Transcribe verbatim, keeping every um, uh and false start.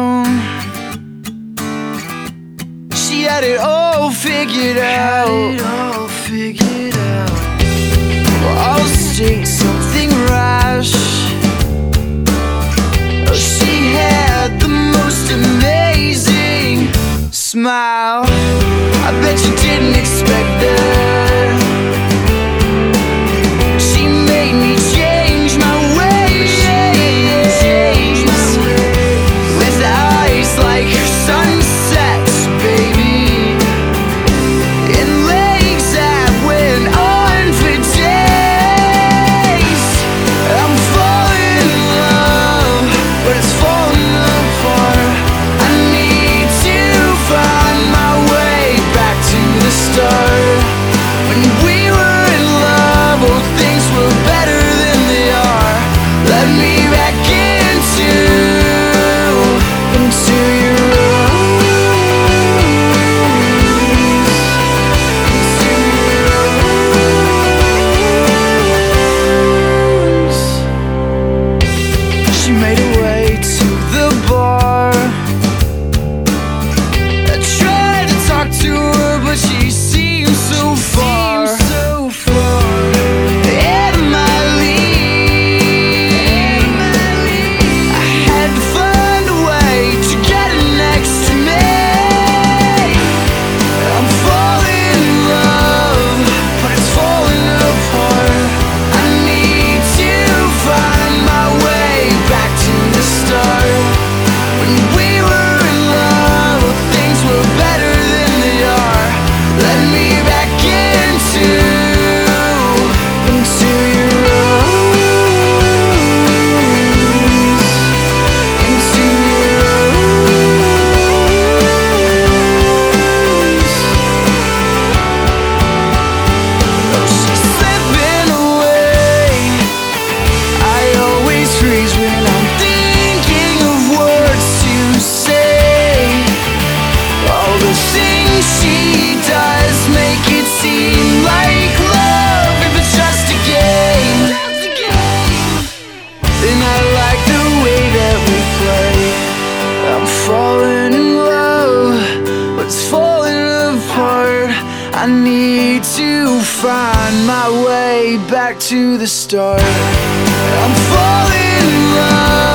down. She had it all figured out. Had it all figured out. Well, I'll state something rash. Oh, she had the most amazing smile. I bet you didn't expect that. She made me change my ways, with eyes like sunsets, baby, and legs that went on for days. I'm falling in love, but it's falling apart. I need to find my way back to the start. When we were in love, oh, things were better than they are. Let me back into, into your arms, into your arms. She made her way to the bar. I tried to talk to her, but she seemed so far, so far out of my league. I had to find a way to get her next to me. I'm falling in love, but it's falling apart. I need to find my way back to the start. When we were in love, things were better than they are. Let me back into, into your arms, into your arms. Oh, she's slipping away. I always freeze when I'm thinking of words to say. All the things she does make it seem like love, if it's just a game. And I like the way that we play. I'm falling in love, but it's falling apart. I need to find my way back to the start. I'm falling in love.